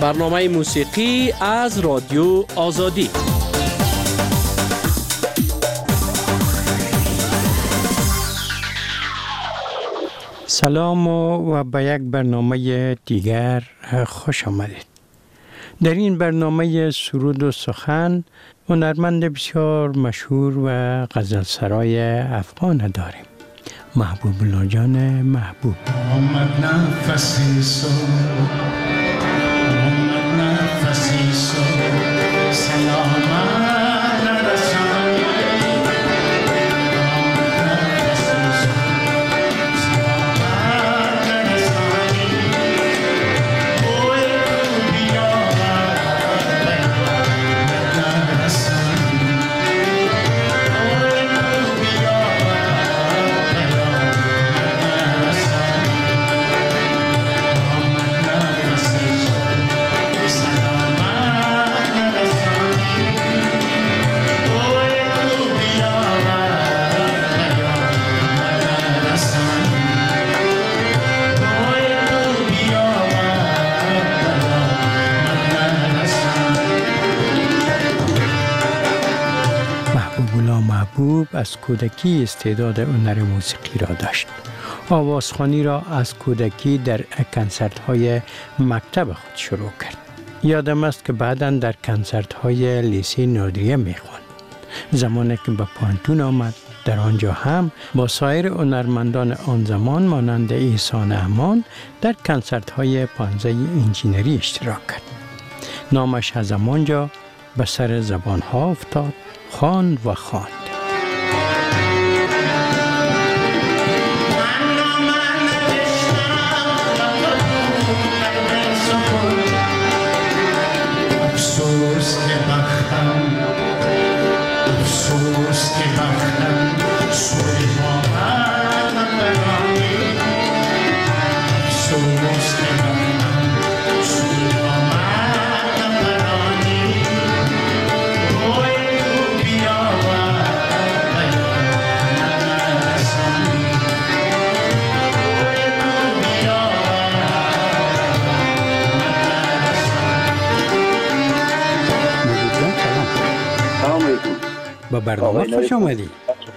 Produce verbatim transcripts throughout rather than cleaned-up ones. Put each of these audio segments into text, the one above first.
برنامه موسیقی از رادیو آزادی. سلام و به یک برنامه دیگر خوش آمدید. در این برنامه سرود و سخن هنرمند بسیار مشهور و غزلسرای افغان داریم. محبوب الله جان محبوب. آمد نفسی سو آمد نفسی سو سلامت محبوب از کودکی استعداد هنر موسیقی را داشت. آوازخوانی را از کودکی در کنسرت‌های مکتب خود شروع کرد. یادم است که بعداً در کنسرت‌های لیسه نادریه می‌خواند. زمانی که به پانتون آمد، در آنجا هم با سایر هنرمندان آن زمان مانند احسان امان در کنسرت‌های پانزه انجینری اشتراک کرد. نامش از آنجا به سر زبان‌ها افتاد، خواند و خواند. افسوس که بختم افسوس که بختم سوی باور نبرانی افسوس که بختم سوی باور نبرانی روی رو بیاور نرسانی روی رو بیاور با برنامه خوش آمدی.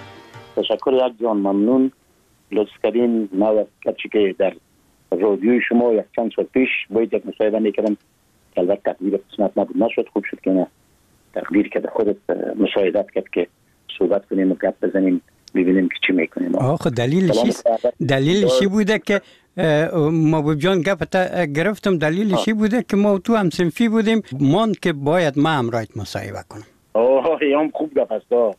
تشکر یک جان، ممنون. لطف کردین. ما کچی که در رادیوی شما یک چند سال پیش باید یک مصاحبه میکردم که البته تقدیر قسمت نبود، نشد. خوب شد که نه تقدیر که خودت مصاحبت کرد که صحبت کنیم و گپ بزنیم ببینیم که چی میکنیم. آخه دلیلش دلیلش بوده که محبوب جان گپتا گرفتم. دلیلش بوده که ما تو هم صنفی بودیم، مان که باید ما هم رایت مصاحبه کنم. اوه هم خوب گپ است. و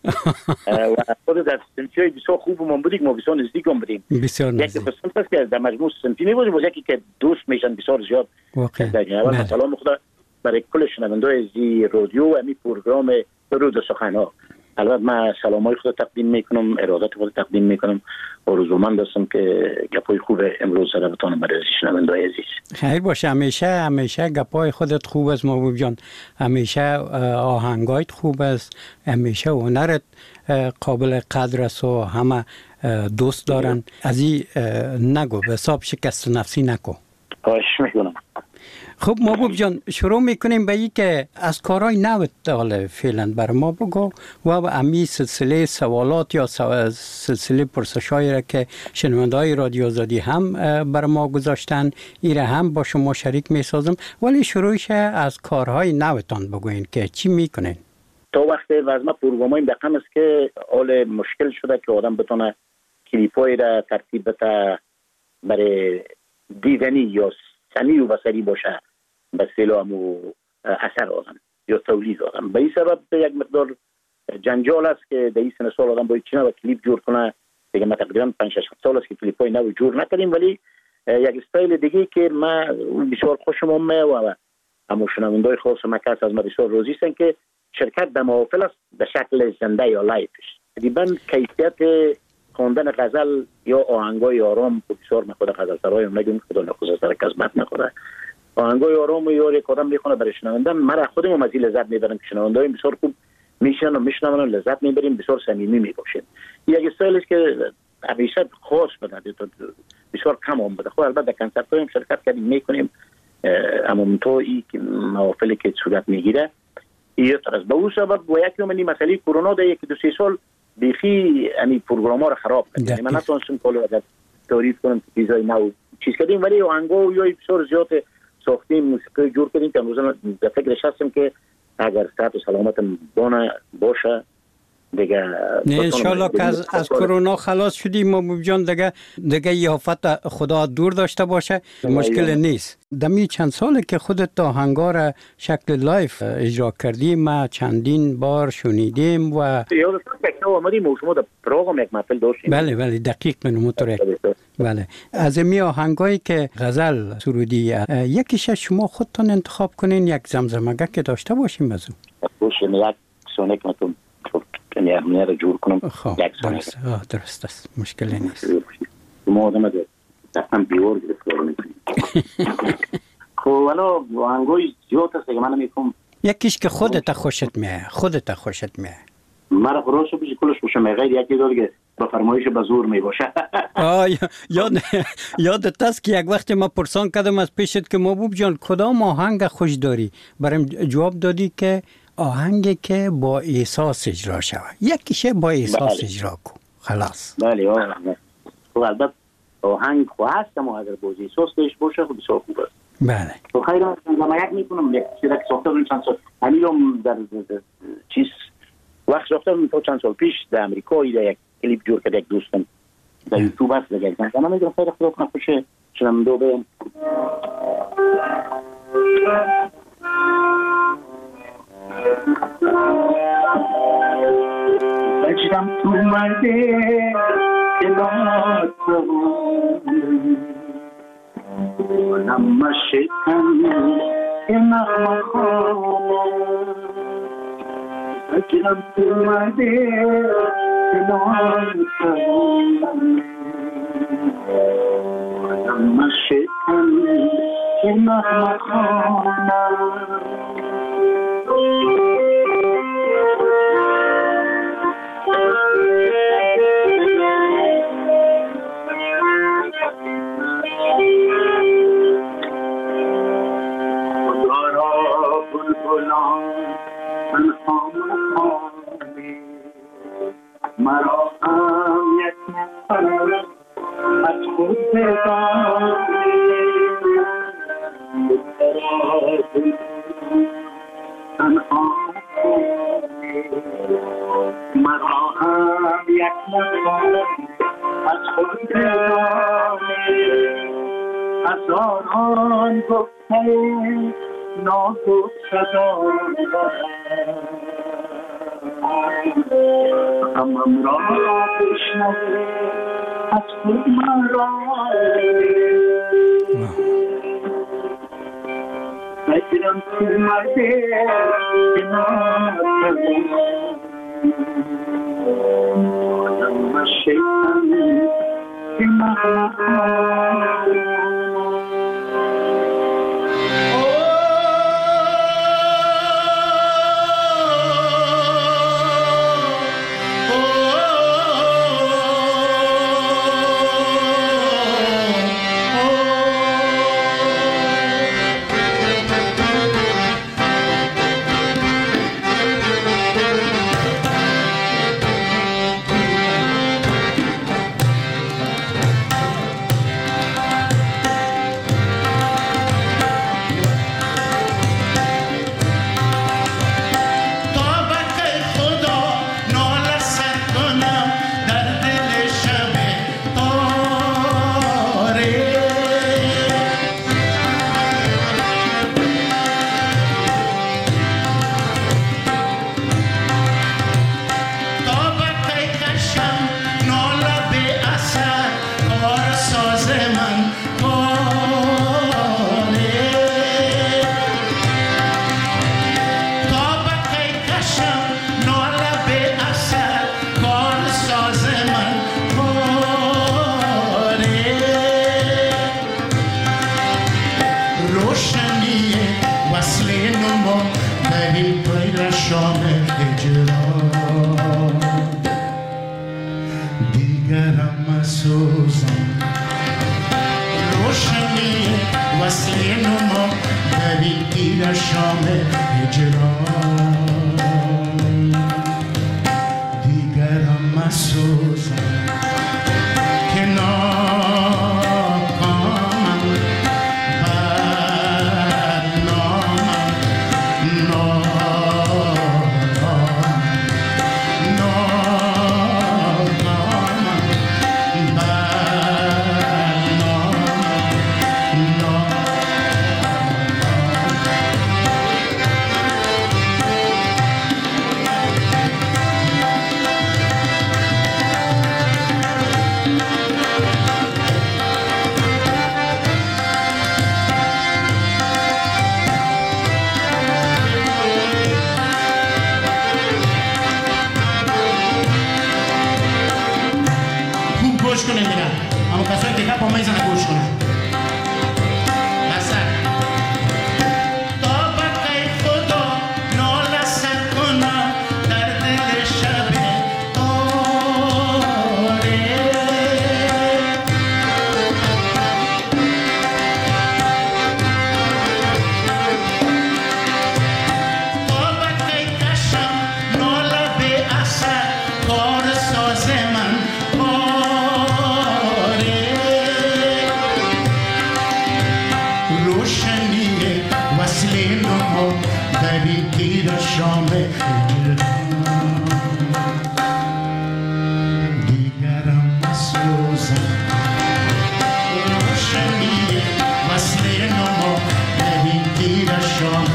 خود در سنفی بسیار خوب من بودیم، ما بسیار نزدیک هم بودیم. بسیار نزدیک. یک قسمت است که در مجموع سنفی می بودیم و یکی که دوست میشن بسیار زیاد. واقعا سلام خدا برای کل شنونده‌های زی رادیو و می پروگرام سرود و سخن‌ها. البته من سلامای خود تقدیم میکنم، ارادت خود تقدیم میکنم. آرزومند هستم که گپای خوب امروز را بتونم برای شنونده‌های عزیز. خیر باشه. همیشه همیشه گپای خودت خوب است محبوب جان. همیشه آهنگایت خوب است. همیشه هنرت قابل قدر است و همه دوست دارن. از این نگو، به حساب شکست نفسی نکو. خواهش میکنم. خب محبوب جان، شروع میکنیم به این که از کارهای نوت حالا فعلا بر ما بگو و امی سلسله سوالات یا سلسله پرسشایی را که شنونده‌های رادیو آزادی هم بر ما گذاشتن ایره هم با شما شریک میسازم، ولی شروعش از کارهای نوتان بگوین که چی میکنین. تا وقتی وزمه پروگرامای دقیقم است که حال مشکل شده که آدم بتونه کلیپایی را ترتیب بده برای دیدنی یا سمی و بصری باشه به سلام و اثر آدم یا تولید آدم. به این سبب یک مقدار جنجال است که در این سن سال آدم باید چینه و کلیپ جور کنه. دیگه ما تقریبا پنج شش سال است که کلیپ های نو جور نکردیم، ولی یک استایل دیگه که ما بسیار خوشم اومد و همون شنونده‌های خاص مکس از ما بسیار راضی هستن که شرکت در محافل است به شکل زنده یا لایفش. تقریبا کیفیت خواندن غزل یا آهنگای آرام بسیار من خود غزل سرای نگم خدا نخواسته سر کسبت نخوره. آهنگای آرام یا یک آدم میخونه برای شنوندن، من خودم از این لذت میبرم که شنونده‌های بسیار خوب میشن و میشنون و لذت میبریم، بسیار صمیمی میباشن. یک استایل است که همیشه خاص بده، بسیار کم هم بده. خب البته در کنسرت‌های هم شرکت کردیم میکنیم اما تو این محافلی که صورت میگیره این طرز به اون سبب با یکی من این مسئله کرونا در یک دو سه سال بیخی این پروگرام ها رو خراب کرد. من نتونستم کلو اگر تعریف کنم چیزای نو چیز کردیم ولی آهنگا یا بسیار زیاد ساختیم موسیقی جور کردیم که امروز در فکرش هستم که اگر صحت و سلامتم باشه دیگه نه انشالله که از, از کرونا خلاص شدیم محبوب جان دیگه دیگه یافت خدا دور داشته باشه مشکل نیست. دمی چند ساله که خودت آهنگا را شکل لایف اجرا کردی ما چندین بار شنیدیم و یادم که اومدیم و شما در پروگرام یک محفل داشتیم. بله بله دقیق من متوجه. بله از می آهنگایی که غزل سرودی یکیش شما خودتون انتخاب کنین یک زمزمگه که داشته باشیم از اون. باشه یک سونیک متون کنی امنیه رو جور کنم. خب درست درست است مشکل نیست. ما آدم ده دستم بیور گرفت میکنیم. خب ولی آهنگای زیاد هست که من میکنم. یکیش که خودت خوشت میه خودت خوشت میه. مرا خلاص بشه کلش باشه میغیر یکی داره که با فرمایش به زور میباشه. آه یاد یادت است که یک وقت ما پرسان کردم از پیشت که محبوب جان کدام آهنگ خوش داری؟ برایم جواب دادی که آهنگی که با احساس اجرا شود. یکیشه با احساس بله. اجرا کو خلاص. بله آه خب البته آهنگ خو هستم و اگر با احساس بهش باشه خب بسیار خوب است. بله. تو خیلی زمایک میکنم یک چیزی که ساخته بودم چند سال همینم در چیز وقت ساخته بودم چند سال پیش در امریکا در یک کلیپ جور کرد یک دوستم در یوتیوب هست دیگه. من میگم خیلی خدا کنه خوشه چنم دو بهم بچم تو مرده کنات نم شکن نغمه خواه بچم تو مرده کنات نم شکن نغمه خواه مرا هم یک نفر از خود بگانی تنها مرا هم یک نفر از خود بگانی هزاران گفته ناگفت شدان همم را بشنوه از خود من را بگیرم تو مرده کنار آدم شیطان که من روشنی وسیله نما تیر شام هجران دیگرم مسوزم که ناکامم بدنامم نارامم ناکامم گوش کنه میرن اما کسایی که کپ میزنه گوش کنه مثلا تا بقی خدا ناله سر کنم در دل شب آره تا بقی کشم ناله به اثر کار ساز من ببین تیر شام دیگرم مسوزم روشنی وصل نما ببین تیر شام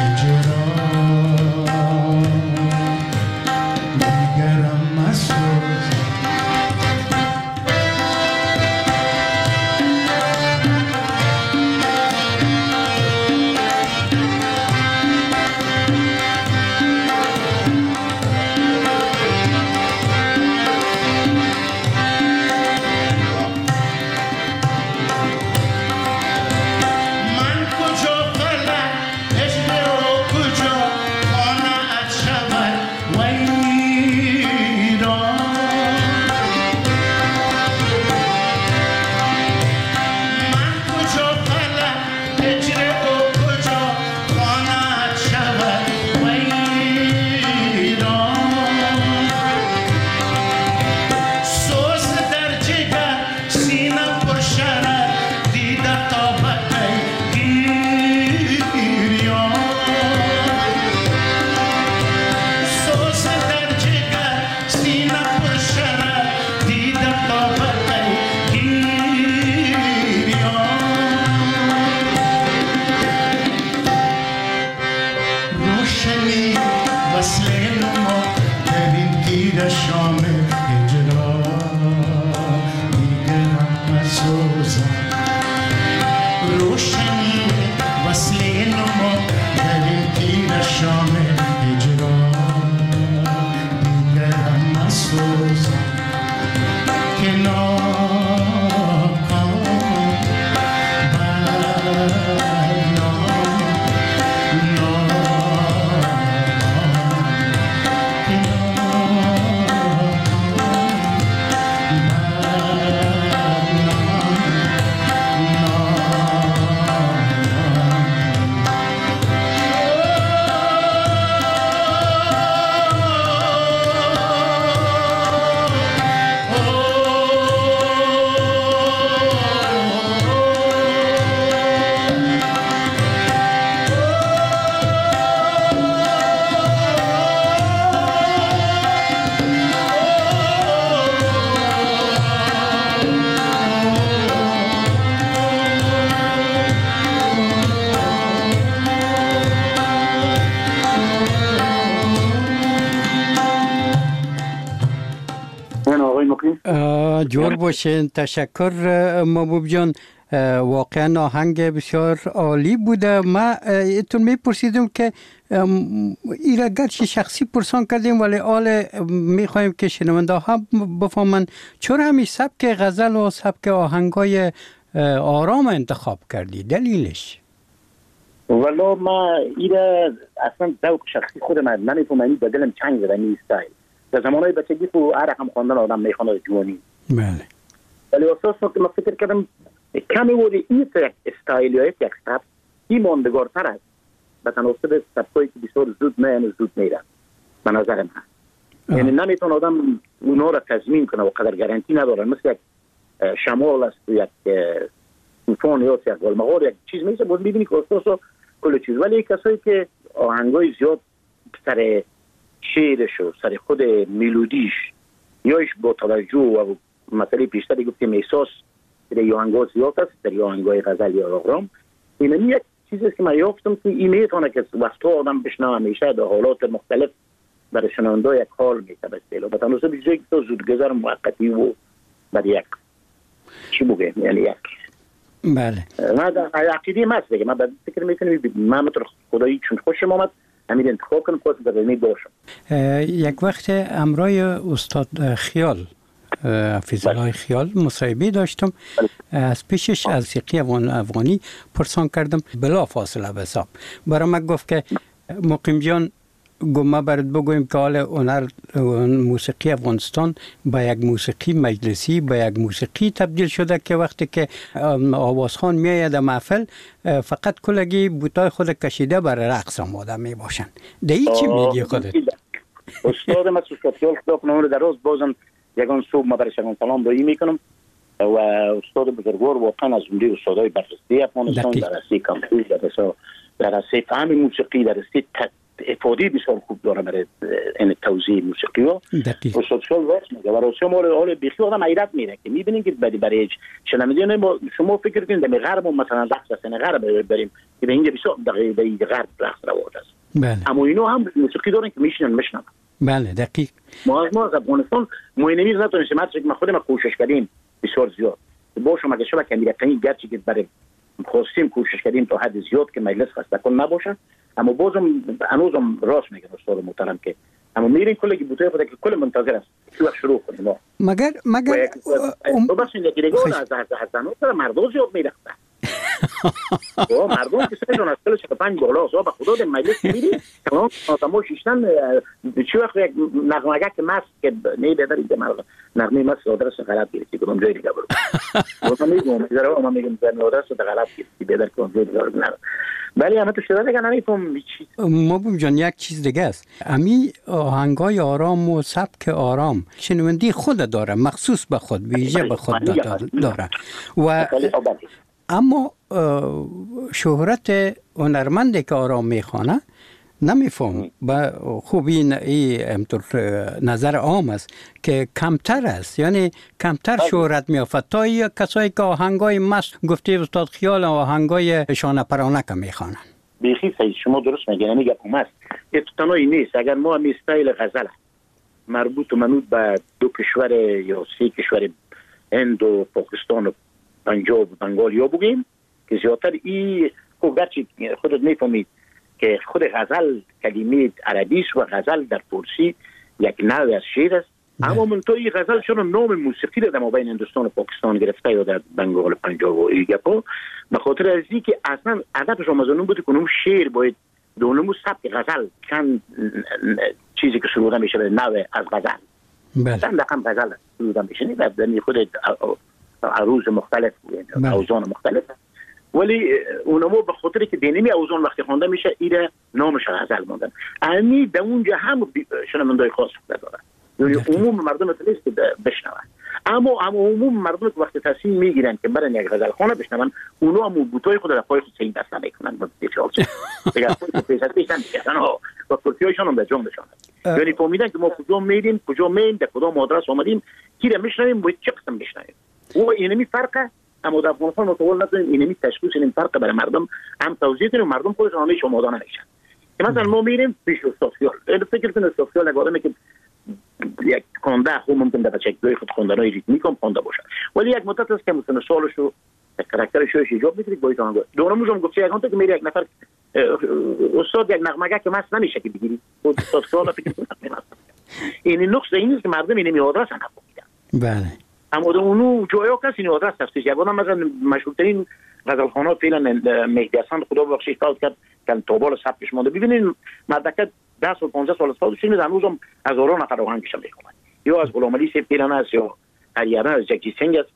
هجران دیگرم مسوزم جور باشین. تشکر محبوب جان، واقعا آهنگ بسیار عالی بوده. ما ایتون میپرسیدم که ایره گرچه شخصی پرسان کردیم ولی آل میخوایم که شنونده ها بفهمن چرا همی سبک غزل و سبک آهنگای آرام انتخاب کردی؟ دلیلش؟ والا ما ایره اصلا ذوق شخصی خود من نمیفهمم، به دلم چنگ زده این استایل. در زمانهای بچگی تو هر رقم خواندن آدم میخونه جوانی. بله. ولی اساس که من فکر کردم کمی بوده این یک استایل یا یک سبک این ماندگارتر است به تناسب سبکایی که بسیار زود میان زود میرن به نظر من. یعنی نمیتونه آدم اونا را تضمین کنه و قدر گارانتی ندارن، مثل یک شمال است، یک طوفان یا یک گلمغار، یک چیز میشه باز میبینی که اساسا کل چیز. ولی کسایی که آهنگای زیاد سر شعرش و سر خود ملودیش یاش با توجه و مثلا پیشتر گفتیم احساس در آهنگا زیاد است، در آهنگای غزل یا آرام، این یک چیزی است که من یافتم که این میتونه که وقتا آدم بشنوه همیشه در حالات مختلف برای شنونده یک حال میتونه به تناسب چیزی که تو زودگذر موقتی و بعد یک چی بگم یعنی یک بله من عقیده ماست دیگه. من بعد فکر میکنم من متر خدایی چون خوشم آمد همین انتخاب کنم خود در می باشم. یک وقت امرای استاد خیال حفیظ الله خیال مصاحبه داشتم، از پیشش از سیقی افغانی پرسان کردم، بلا فاصله به حساب برای من گفت که مقیم جان ما برات بگویم که حال هنر موسیقی افغانستان با یک موسیقی مجلسی با یک موسیقی تبدیل شده که وقتی که آوازخوان میآید محفل فقط کلگی بوتای خود کشیده برای رقص آماده می باشن. دایی چی میگی خودت؟ استاد ما استاد خیال خدا کنه در روز بازم یگان صبح ما برای شما سلام روی میکنم و استاد بزرگوار واقعا از جمله استادای برجسته افغانستان در راسته کامپیوتر در راسته فهم موسیقی در راسته افادی بسیار خوب داره برای این توزیع موسیقی ها. استاد خیال راست میگه و راست ما حال بیخی آدم حیرت میره که میبینیم که برای برای شنونده ما شما فکر کنید در غرب مثلا رقص سن غرب بریم که به اینجا بسیار در غرب رقص رواج است. بله. اما اینا هم موسیقی دارن که میشنن میشنن. بله دقیق. ما از ما از افغانستان ما اینمیز نتونستیم هر چیزی که ما خودمون کوشش کردیم بسیار زیاد باشم اگه شبکه امریکایی گرچه که برای خواستیم کوشش کردیم تا حد زیاد که مجلس خسته کن نباشه، اما بازم هنوزم راست میگن استاد محترم که اما میرین کلی که بوته خود که کل منتظر است چی وقت شروع کنیم ما مگر مگر تو بس این یکی دیگه از حسنات سر مردم زیاد میرخته او مردم که سه جون از کل چه پنج بالا صاحب خدا در مجلس میری تمام آدمو شیشتن چی وقت یک نغمه که ماست که نه بداری به مرد نغمه ماست آدرس غلط گرفتی کدوم جای دیگه برو تو میگم میذارم ما میگم در آدرس غلط گرفتی بدر کدوم جای دیگه برو. ولی اما تو شده دیگه نمیفهم چی مبوم جان یک چیز دیگه است. امی آهنگای آرام و سبک آرام شنوندی خود داره، مخصوص به خود ویژه به خود داره و اما شهرت هنرمندی که آرام میخوانه نمیفهم با خوبی این نظر عام است که کمتر است، یعنی کمتر شهرت میافت تا یا کسایی که آهنگای مست گفته استاد خیال آهنگای شانه پرانه که میخوانن. بیخی صحیح شما درست میگین، یعنی گپ است که تنهایی نیست. اگر ما هم استایل غزل مربوط و منوط به دو کشور یا سه کشور هند و پاکستان و پنجاب و بنگال یا بگیم که زیادتر این خب گرچه خودت میفهمید که خود غزل کلمه عربی است و غزل در فارسی یک نوع از شعر است، اما من تو این غزل چون نام موسیقی را در مابین هندوستان و پاکستان گرفته یا در بنگال و پنجاب و ایگپا به خاطر از این که اصلا هدفش آمازون بود که نام شعر باید دونمو سبک غزل چند چیزی که شروع میشه به نوع از غزل چند رقم غزل شروع میشه و در خود عروض مختلف اوزان مختلف، ولی اونمو به خاطر که دینمی اوزان وقتی خوانده میشه ایره نامش غزل موندن. امی در اونجا هم شنوندای خاص داره، یعنی عموم مردم نیست که بشنون، اما اما عموم مردم که وقتی تصمیم میگیرن که برن یک غزل خانه بشنون اونا هم بوتای خود در پای خود سین دست نمیکنن و دیگه دیگه خود پیشت پیشن میشن و کرسی‌هایشون هم به جان بشن، یعنی فهمیدن که ما کجا میریم کجا میریم در کدام آدرس اومدیم کی را میشنویم و چه قسم میشنویم. و اینمی فرقه، اما در افغانستان متول نداریم اینمی تشخیص این فرق برای مردم هم توضیح کنیم مردم خودشون همیشه آماده نمیشن. که مثلا ما میریم پیش استاد خیال، فکر کنید استاد خیال نگاه که یک خونده خوب ممکن در بچه دوی خود خوندنای ریتمیک هم خونده باشه، ولی یک مدت است که مثلا سالش رو کاراکترش رو ایجاب میکنید باید آنگاه دورموز هم گفته یک که میره یک نفر استاد یک نغمه که مست نمیشه که بگیرید استاد خیال فکر کنید این نقص این است که مردم اینمی آدرس هم نفهمیدن. بله. اما در اونو جایا کسی این آدرس تفتیش یک بودم مثلا مشهورترین غزلخوان‌ها فعلا مهدی حسن خدا بخشید فوت کرد که تابال سبکش مونده. ببینید مردکت ده سال پانزده سال است شده هنوز هم هزاران نفر آهنگش میخونن، یا از غلام علی صاحب پیران است یا هریانه از جگجی سنگ است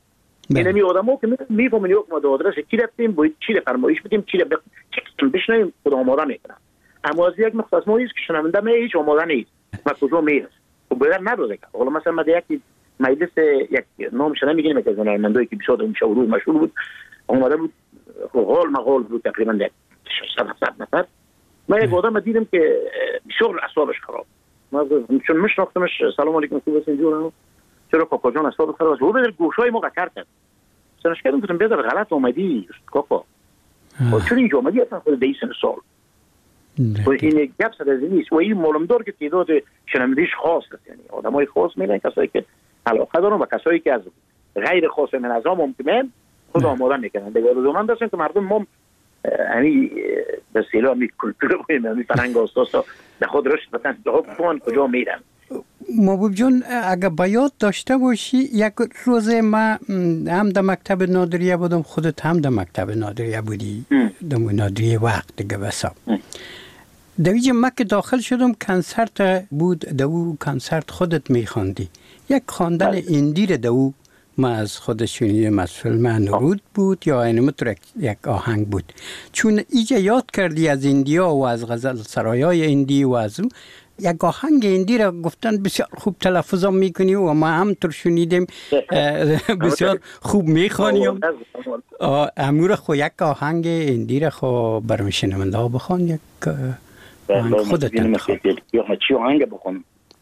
اینمی آدمو که میفهمن یک ما آدرس چی رفتیم باید چی رو فرمایش بدیم چی رو بخ... چی بشنویم خدا آماده میکنه. اما از یک نقطه از ما است که شنونده می هیچ آماده نیست و کجا میرسه خب باید نداره. حالا مثلا ما یک مجلس یک نامش نمیگیم که از هنرمندایی که بسیار مشهور مشهور بود اومده بود حال مقال بود تقریبا ششصد هفتصد نفر. من یک آدم دیدم که بسیار اعصابش خراب. ما چون میشناختمش سلام علیکم خوب هستین جون چرا کاکا جان اعصاب خراب است و به گوشای ما قطر کرد. سنش کردم گفتم بیاد غلط اومدی کاکا. و چون اینجا اومدی اصلا خود دیسن سال. و این گپ سر از نیست و این معلوم دار که تعداد شنوندگیش خاص است یعنی آدمای خاص میلن کسایی که علاقه دارن و کسایی که از غیر خاص من از هم ممکنه خود آماده میکنن. دیگه لزوما داشتن که مردم ما یعنی به اصطلاح می کلتور می فرهنگ اساسا به خود رشد بدن کجا کجا میرن. محبوب جان اگه بیاد داشته باشی یک روز ما هم در مکتب نادریه بودم خودت هم در مکتب نادریه بودی در نادریه وقت دیگه بسا در اینجا ما که داخل شدم کنسرت بود در او کنسرت خودت میخواندی یک خواندن اندیر در او ما از خودش شنیدم از فیلم نورود بود یا اینمه یک آهنگ بود چون ایجا یاد کردی از اندیا و از غزل سرایای اندی و از اون یک آهنگ اندی را گفتن بسیار خوب تلفظ هم میکنی و ما هم تر شنیدیم بسیار خوب میخوانیم امور خو یک آهنگ اندی را خو برام شنونده ها بخوان یک آهنگ خودت انتخاب یا چی آهنگ بخوان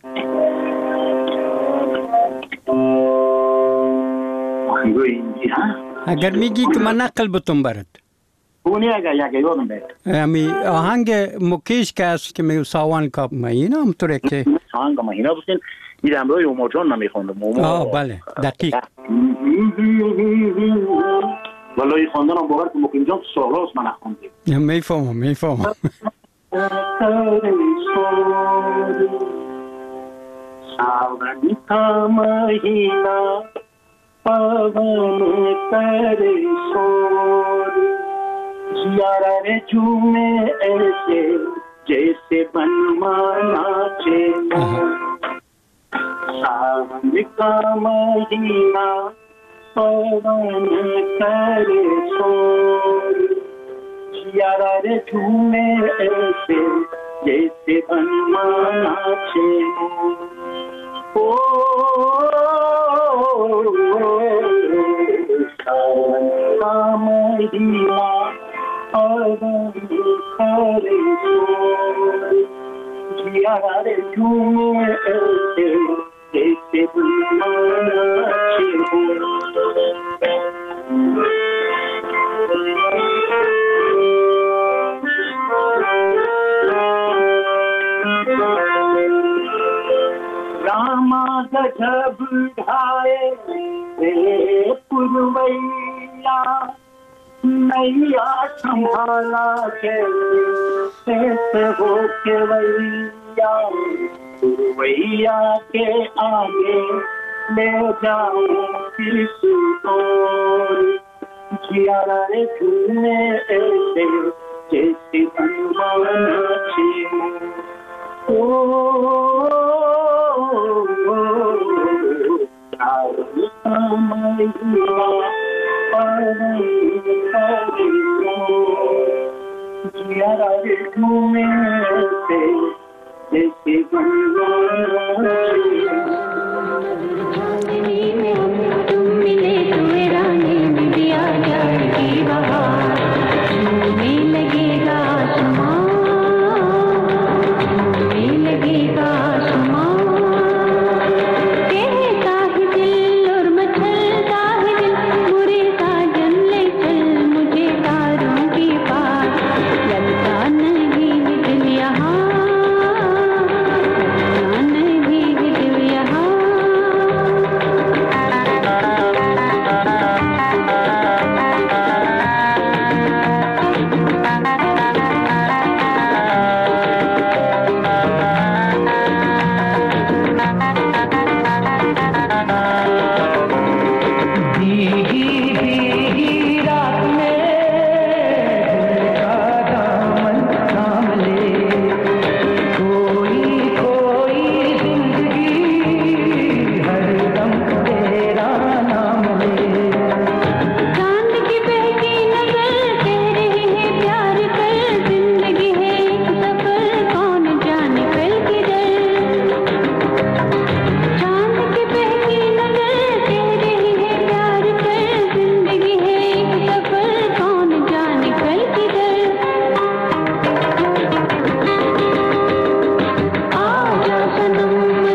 اگر میگی که من نقل بتون برد اونی اگر یک یادم بید امی آهنگ مکیش که است که میو ساوان کاب مهینا همطوره که آهنگ مهینا بسین این امروی اومار جان من میخوندم آه بله دقیق ولی خواندن هم باور که مقیم جان سالاست من اخوندیم میفهمم میفهمم ساوان کا مهینا پاون کرے سور زیارہ رے جھومے ایسے جیسے بنمانا چے ساون کا مہینہ پاون کرے سور زیارہ رے جھومے ایسے جیسے بنمانا چے او ساون کا مہینہ پاون کرے سور زیارہ رے جھومے ایسے جیسے بنمانا چے راما گجب ڈھائے رے پرویا نیا سنبھالا کیسے ہو کے ویا پرویا کے آگے لے جاؤں کس اور زیارہ رے جھومے ایسے جیسے بنوانا چاہیے او زیارہ رے جھومے ایسے جیسے بنوانا नहीं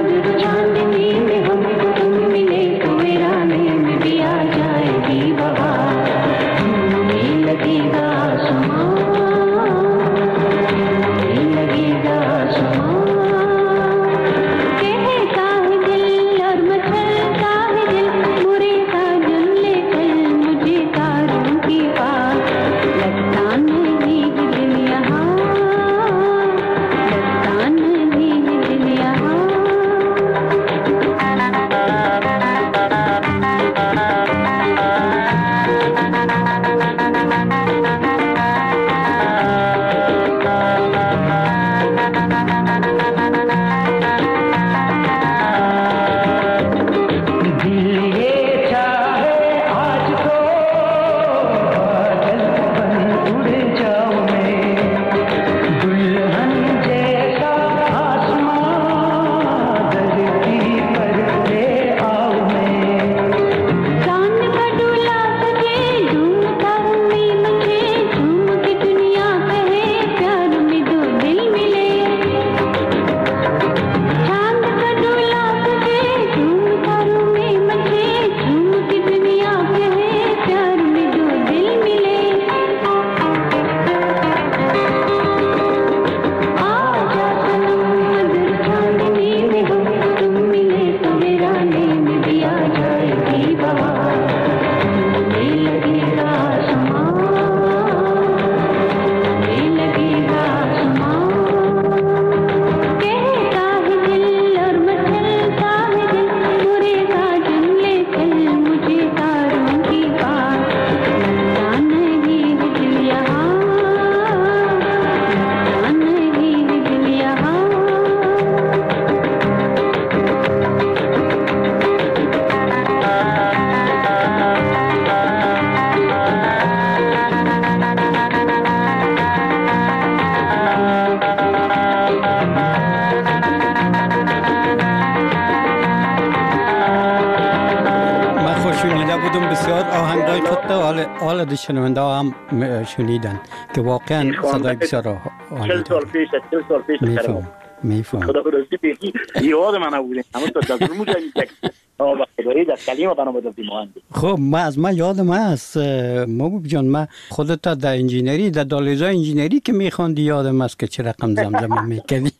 حالا شنونده هم شنیدن که واقعا صدای بسیار عالی چهل سال پیش چهل سال پیش میفهم میفهم خدا خداستی بیخی یاد من نبودیم همون تا دستور موجه میتک آبا خدایی در کلیم بنا بودم دیمانده. خب من از من یادم هست محبوب جان، من خودت در انجینری در دالیزا انجینری که میخواندی یادم هست که چه رقم زمزمه میکردی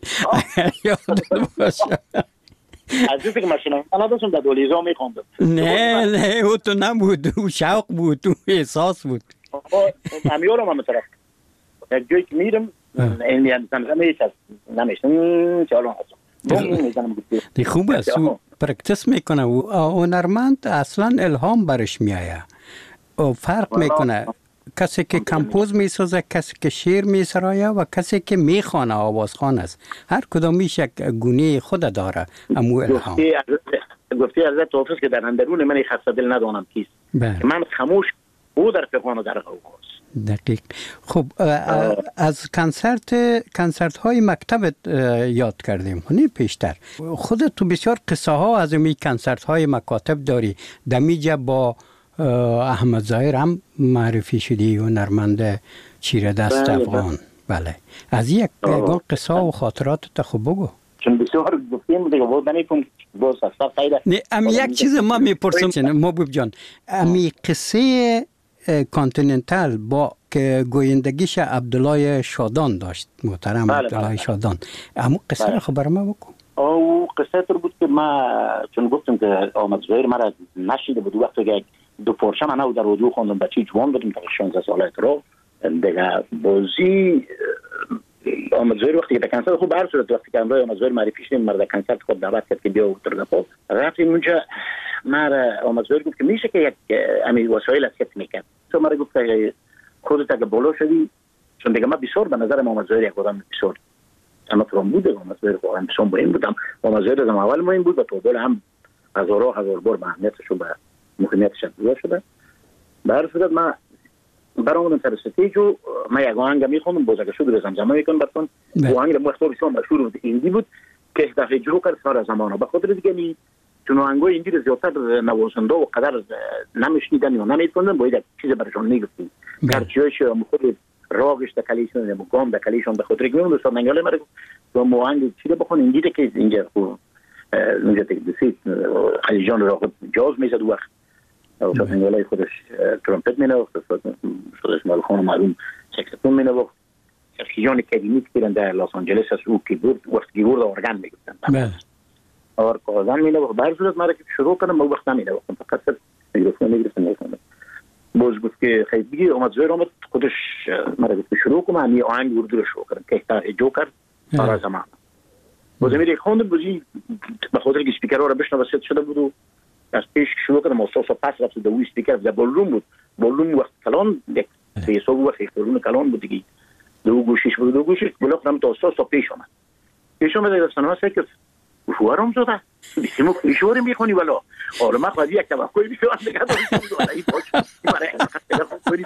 یادم باشه. از اینکه ماشین من داشتم در دالیزا میخواندم. نه نه او تو نبود، او شوق بود، او احساس بود. همیارم هم طرف یک جایی که میرم این زمزمه هیچ هست نمیشتم چه الان هستم دی خوب است او پرکتس میکنه و هنرمند اصلا الهام برش میآید و فرق میکنه. کسی که کمپوز میسازه، کسی که شعر میسرایه و کسی که میخوانه آوازخوان است. هر کدامیش یک گونه خود داره. امو الهام گفتی حضرت حافظ که در اندرون من خسته دل ندانم کیست. من خاموش او در فقان و در غوغاست. دقیق. خب از کنسرت کنسرت های مکتبت یاد کردیم هنی پیشتر. خودت تو بسیار قصه ها از این کنسرت های مکاتب داری. دمیجه با احمد ظاهر هم معرفی شدی و هنرمند چیره دست افغان. بله از یک گاه قصه و خاطرات تا خوب بگو. چون بسیار گفتیم دیگه بود نمی‌کنم باز اصلا خیلی. نه امی یک چیز ما میپرسم محبوب جان، امی قصه کانتیننتال با که گویندگیش عبدالله شادان داشت، محترم بله عبدالله بله. شادان، اما قصه بله. خبر ما بکن. او قصه تر بود که ما چون گفتم که آمد زهیر مرا نشیده بود وقتی که دو پارچه من او در رادیو خواندم، بچه جوان بودم تا شانزده ساله رو دیگه بازی آمد زهیر وقتی که در کنسرت خوب برد شد، وقتی که امروز آمد زهیر معرفی شدیم مرد کنسرت خود دعوت کرد که بیا اتر دفاع رفتیم اونجا. مرا آمد زهیر گفت که میشه که یک امی وسایل از کت میکرد. تو مرا گفت که خودت اگه بالا شدی، چون دیگه من بسیار به نظر آمد زهیر یک آدم بسیار اما فرام بوده. آمد زهیر واقعا بسیار مهم بودم. آمد زهیر از اول مهم بود و تو دل هم هزارها هزار بار به اهمیتش و به مهمیتش افزوده شده. برای صورت من برامون سر استیج و من یک آهنگ میخوندم، باز اگه شد به زمزمه میکنم براتون. آهنگ مختار بسیار مشهور بود، ایندی بود که دفعه جو کرد سال زمانه. به خاطر دیگه نی چون آهنگای ایندی رو زیادتر نوازنده و قدر نمیشنیدن یا نمیتوندن، باید چیز براشون میگفتیم. گرچه‌اش خود راگش دکلیشون یا گام دکلیشون به خاطر اینکه اون دوستان انگار مرا تو آهنگ چی رو بخون ایندی که اینجا خوب اونجا تکنیسی خلیجان راغب جاز میزد وقت استاد انگلای خودش ترومپت مینواخت، استاد اسماعیل خان معلوم ساکسفون مینواخت، خلیجان کریمی که در لس آنجلس از او کیبورد وقت کیبورد ارگان میگفتن بله اور کازان مینواخت. به هر صورت ما که شروع کردم ما وقت نمیداختم، فقط میکروفون میگرفتم میخوندم. باز بود که خیلی اومد زیر اومد خودش مرا گفت شروع کنم، همین آهنگ اردو رو شروع کردم که تا جوکر برای زمان باز میری خوندم. بازی به خاطر که اسپیکرها رو بشنوه وسط شده بود و از پیش شروع کردم اصلا پس رفت دو اسپیکر در بالون بود، بالون وقت کلان یک سه وقت بالون کلان بود دیگه، دو گوشش بود دو گوشش بلاک نم تا اصلا پیش اومد پیش اومد در سنوات که شوهرم زده بیسیمو کلیشوری میخونی ولی آره ما خواهی یک توقعی بیشتر نگه دارم این باش برای خیلی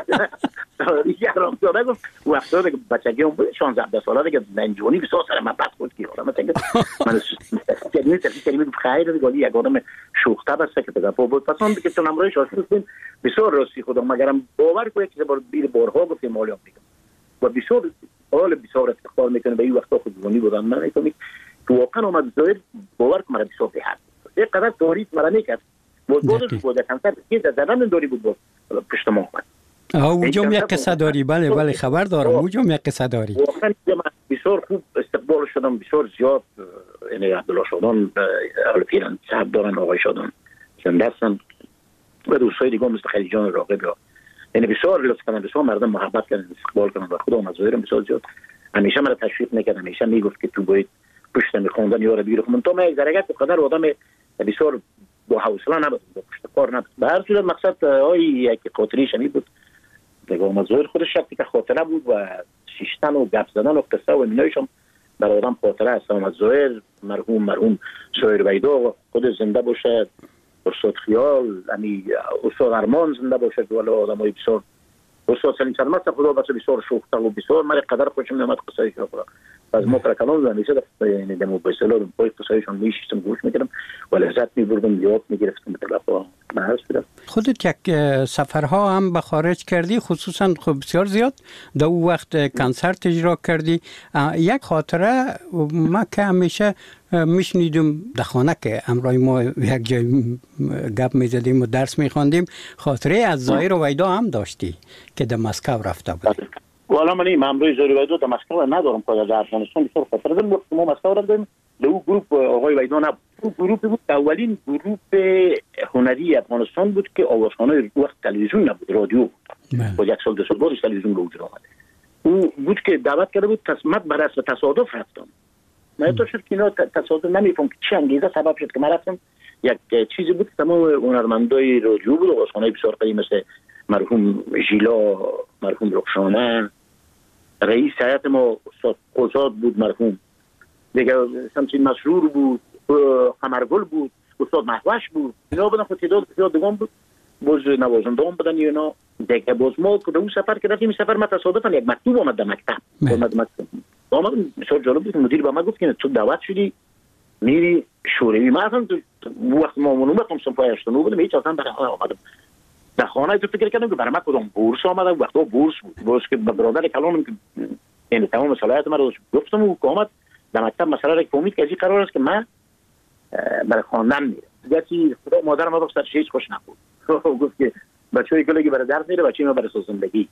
دیگه رام زده گفت وقتا دیگه بچگی هم بود شانزده ساله دیگه ننجونی بسیار سر من بد خود که آره مثلا من کلمه کلمه خیر دیگه ولی یک آدم شوخته بسته که دیگه بود پسند که چون امروز شاید بودیم بسیار راستی خودم مگرم باور کنید که بار بیر بارها گفتیم مالیام میگم و بسیار حال بسیار افتخار میکنه به این وقتا خودمونی بودن من میگم تو واقعا اومد زایر باور کنم مرا بسیار بهتر یک قدر تاریخ مرا میکرد بود بودش بود کنسرت که در زدن داری بود بود پشت ما اومد آه اونجا یک قصه داری بله بله خبر دارم اونجا یک قصه داری واقعا بسیار خوب استقبال شدم بسیار زیاد یعنی عبدالله شادان اهل پیران صاحب دارن آقای شادان زنده هستن و دوستای دیگه مثل خلیجان راغب یعنی بسیار لطف کردن بسیار مردم محبت کردن استقبال کردن و خدا اومد زایرم بسیار زیاد همیشه مرا تشویق میکرد همیشه میگفت که تو باید پشت میخوندن یا رو بیرو من تو من یک درجه قدر آدم بسیار با حوصله نبود با پشت کار نبود. به هر صورت مقصد آی یک خاطری شمی بود دیگه مزور خودش شفتی که خاطره بود و شیشتن و گپ زدن و قصه و اینایش هم برای آدم خاطره است. مزور مرحوم مرحوم سویر ویدا خود زنده باشه، استاد خیال امی استاد ارمان زنده باشه که والا آدمای بسیار استاد سلیم سلامت خدا بس بسیار شوخته و بسیار من قدر خوشم نمیاد قصه ایشون از ما پر کلام همیشه در یعنی دمو به اصطلاح پای قصه‌شون میشستم گوش میکردم و لذت میبردم یاد میگرفتم به طرفا محض شدم. خودت یک سفرها هم به خارج کردی خصوصا خب بسیار زیاد در اون وقت کنسرت اجرا کردی. یک خاطره ما که همیشه میشنیدم در خانه که امرای ما یک جای گپ میزدیم و درس میخواندیم خاطره از زایر ویدا هم داشتی که در مسکو رفته بودی. والا من این امروز زایر ویدا در مسکو ندارم که در افغانستان بسیار خاطره دارم. وقتی ما مسکو رفتیم در اون گروپ آقای ویدا نبود. اون گروپ بود اولین گروپ هنری افغانستان بود که آوازخوانای وقت تلویزیون نبود، رادیو بود. با یک سال دو سال بعدش تلویزیون به وجود آمد. اون بود که دعوت کرده بود تصمت بر اساس تصادف رفتم. من تو شد که اینا تصادف نمیفهم که چه انگیزه سبب شد که من رفتم. یک چیزی بود که تمام هنرمندای رادیو بود، آوازخوانای بسیار قدیمی مثل مرحوم ژیلا، مرحوم رخشانه، رئیس هیئت ما استاد قزاد بود مرحوم، دیگه شمسین مسرور بود، قمرگل بود، استاد مهوش بود. اینا بودن خود تعداد بسیار دیگه بود. باز نوازنده هم بودن اینا. دیگه باز ما که اون سفر که رفتیم سفر ما تصادفاً یک مکتوب آمد در مکتب. آمد مکتب. آمد بسیار جالب بود. مدیر به ما گفت که تو دعوت شدی میری شوروی. ما اصلا وقت ما منومتم سنفای هشتاد بودم هیچ اصلا برای آمدم. در خانه تو فکر کردم که برای من کدام بورس آمده وقتا بورس بود. باز که برادر کلانم که یعنی تمام صلاحیت من رو گفتم و آمد در مکتب مسئله را که امید که از این قرار است که من برای خواندن میرم. دیگه خدا مادرم ما گفت هیچ خوش نبود. گفت که بچه‌ای که برای درس میره بچه‌ای ما برای زندگی.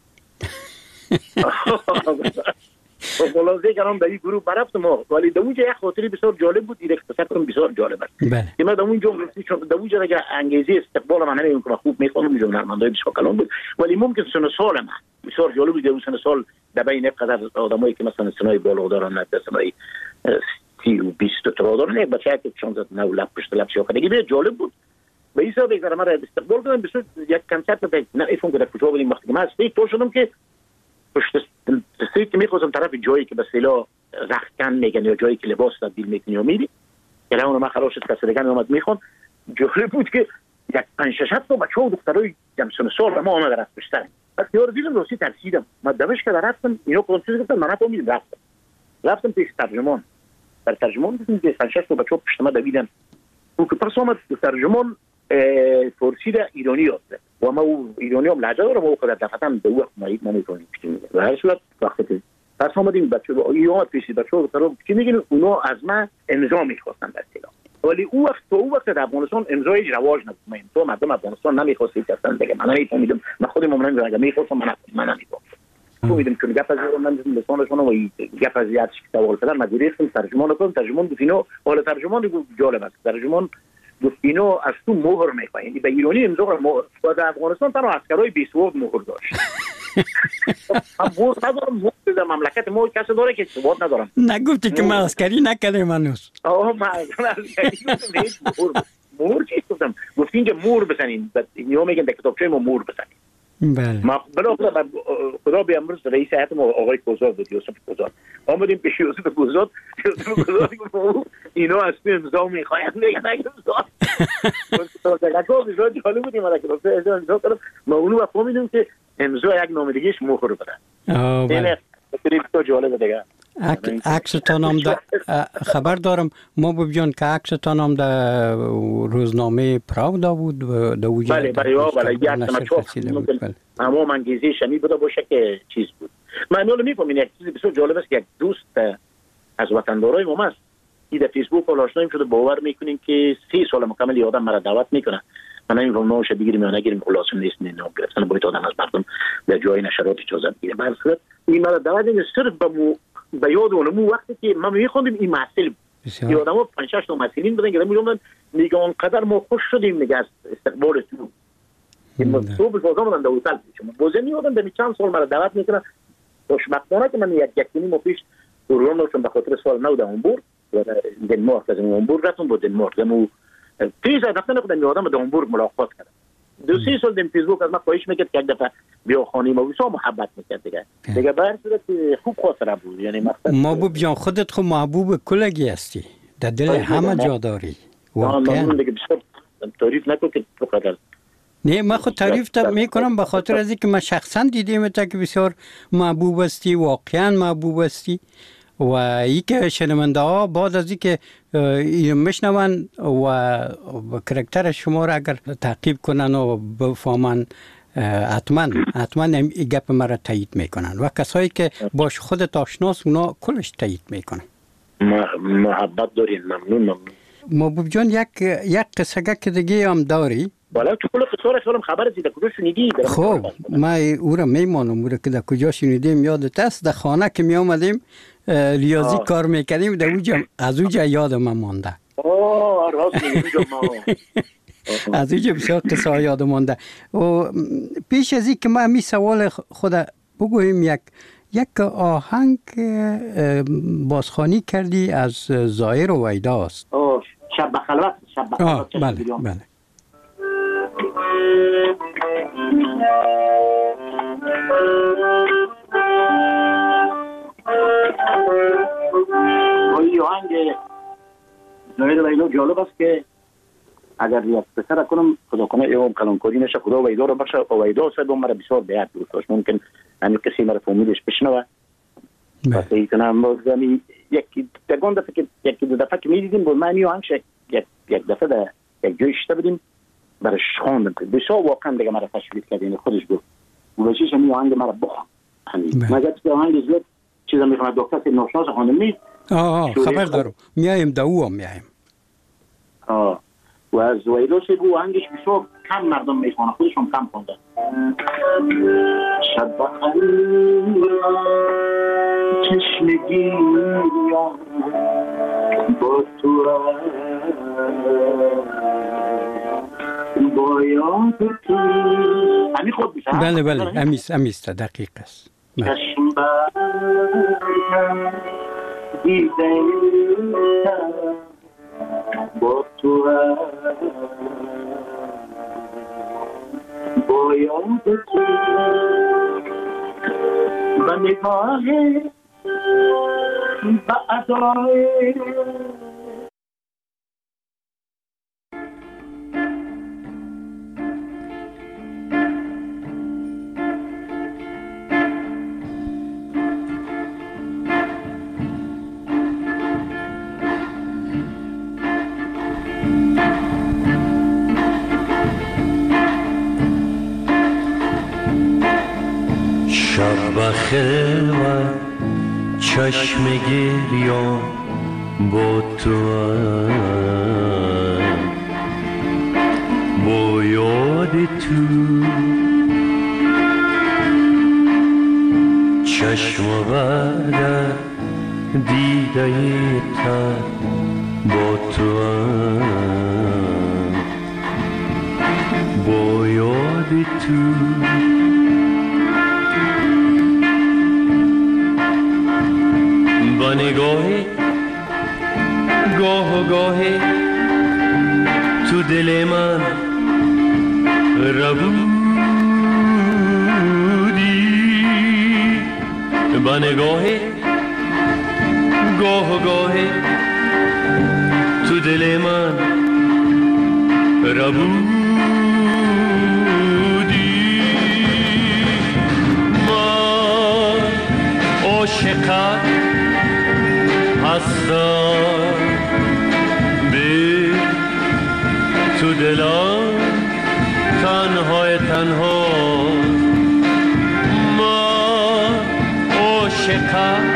خلاصه کردم در این گروه برفتم ولی در اونجا یک خاطری بسیار جالب بود. این اختصارم بسیار جالب است. که من در اونجا چون در اونجا دیگه انگیزه استقبال من نمی‌کنم که خوب می‌خونم می‌جون هنرمندای بسیار کلان بود ولی ممکن سن سال من بسیار جالب بود. در سن سال در بین قدر آدمایی که مثلا سنای بالا دارن نه سنای سی و بیست تا دارن یک بچه‌ای که چند تا نو لب پشت لب شو دیگه جالب بود. به این حساب اگر مرا استقبال کردن بسیار یک کنسرت بود نه ایفون که کجا بودیم وقتی من استیج تو شدم که پشت استیج که می‌خواستم طرف جایی که به اصطلاح رختکن میگن یا جایی که لباس تبدیل می‌کنی یا میری که اون ما خلاص شد کسی دیگه اومد میخوان. جالب بود که یک پنج شش تا بچه‌ها و دخترای جمسن سال به ما اومد رفت پشتن. بعد یارو دیدم راستی ترسیدم. من دوش که رفتم اینا کانسرت گفتن من نفهمیدم رفتم. رفتم پیش ترجمان. در ترجمان دیدم که پنج شش تا بچه‌ها پشت ما دویدن. اون که پس اومد ترجمان فارسی را ایرانی یاد کرد. و ما ایرانی هم لهجه دارم و خود دفترم به وقت ما نمی‌تونیم چی میگه. و هر صورت وقتی که پس اومدیم بچه‌ها ایران پیش بچه‌ها رو چی میگن اونا از من امضا می‌خواستن در اصطلاح. ولی او وقت تو او وقت در افغانستان امضای رواج نبود. تو مردم افغانستان نمیخواستید اصلا دیگه. من نمیفهمیدم، من خودم عمرن اگه میخواستم من من نمیفهمیدم. فهمیدم که گپ از من لسانشون و گپ از یادش که سوال کردن مجبوری هستم ترجمان کنم. ترجمان گفت اینو حالا ترجمان گفت جالب است. ترجمان گفت اینو از تو مهر میخواد، یعنی به ایرانی امضا رو مهر. و در افغانستان تنها عسکرای بیسواد مهر داشت. من مهر ندارم، مهر در مملکت ما کسی داره که ثبات ندارم. نگفتی که من عسکری نکردم هنوز. آه من عسکری نکردم. مهر چی گفتم؟ گفت اینجا مهر بزنین. اینو میگن در کتابچه ما مهر بزنین. بله. ما بالاخره خدا بیامرز رئیس هیئت ما آقای کوزاد بود، یوسف کوزاد. آمدیم پیش یوسف کوزاد، یوسف کوزاد گفت اینا از تو امضا میخواین میگن امضا. تو دیگه گفت جالب بود ما که امضا کردم. ما اونو فهمیدیم که امضا یک نامزدگیش مهر بده. آه بله. این تو جالب دیگه. عکستان هم در خبر دارم ما ببینیم که عکستان هم در روزنامه پراودا بود در وجود. بله بله بله یک تماشا اما منگیزی شمی بوده باشه که چیز بود. من اول میفهمم یک چیز بسیار جالب است که یک دوست از وطندارای ما است که در فیسبوک آشناییم شده، باور میکنیم که سی سال مکمل یادم مرا دعوت میکنه. من نمیفهمم نوش بگیریم یا نگیریم، خلاص نیست نه گرفتن باید آدم از مردم در جای نشرات اجازه بگیره. بعد این مرا دعوت این صرف به به یاد اونم وقتی که ما میخوندیم این محصول بود. یادم پنج شش تا محصولین بودن که میگم میگن اونقدر ما خوش شدیم دیگه از استقبال تو. این تو به بازار من در هتل شما بازم میادم به چند سال مرا دعوت میکنه. خوشبختانه که من یک یکی ماه پیش پروگرام داشتم به خاطر سال نو در هامبورگ و دنمارک از هامبورگ رفتم با دنمارک دمو پیش از رفتن خودم یادم در هامبورگ ملاقات کردم. دو سه سال دم فیسبوک از من خواهش میکرد که یک دفعه بیا خانه ما بسا محبت میکرد دیگه دیگه بر صورت خوب خاطره بود. یعنی مثلا ما بو بیان خودت خو محبوب کلگی هستی در دل همه جا داری واقعا. من دیگه بسیار تعریف نکن که تو قدر نه من خود تعریف میکنم به خاطر از اینکه من شخصا دیدم تا که بسیار محبوب هستی، واقعا محبوب هستی و ای که شنونده ها بعد از اینکه میشنون و کرکتر شما را اگر تعقیب کنن و بفهمن حتما حتما این گپ مرا تایید میکنن و کسایی که باش خودت آشناس اونا کلش تایید میکنن. محبت دارین. ممنون ممنون. محبوب جان یک یک قصه که دیگه هم داری؟ والا تو کل قصه را خبر از کجا شنیدی؟ خب ما او را میمانم او را که در کجا شنیدیم یادت است. در خانه که می آمدیم ریاضی آه. کار میکردیم در اوجا از اوجا یادم مانده. آه راست میگی ما از اوجا بسیار قصه یادم مانده. و پیش از این که ما می سوال خود بگویم یک یک آهنگ بازخوانی کردی از زایر و ویدا است. آه شب خلوت شب خلوت. بله بله. این آهنگ زایر و ویدا جالب است که اگر یک پسر کنم خدا کنه ایوم کلانکاری نشه خدا ویدا رو بخشه. ویدا صاحب مرا بسیار بیاد دوست داشت. ممکن همین کسی مرا فهمیدش بشنوه. وقتی ایتونم بازمی یکی دگان دفعه که یکی دو دفعه که میدیدیم با من این آهنگ یک یک دفعه در یک جای شده بودیم برش خواندم که بسیار واقعا دیگه مرا تشویق کرد. این خودش گفت ولشیش همین آهنگ مرا بخوان. همین مگر که آهنگ زیاد چیزا میخوام دکتر که ناشناس خواندم می آه خبر دارم میایم داو هم میایم. آه و از ویدا سه بو آهنگش بسیار کم مردم میخوانن، خودشون کم خوندن. شب بخیر چشمگی با تو با یاد تو همین خود میشه. بله بله امیست امیست دقیق است. چشم بر دیده با تو با یاد تو و نگاه و ادای شب بخیر و چشم گریان با تو دیده تر با تو هم با یاد تو با نگاه گاه و گاهی تو دل من ربودی با نگاه گاه و گاهی تو دل من ربودی من عاشقت هستم به تو دلم تنهای تنها من عاشقت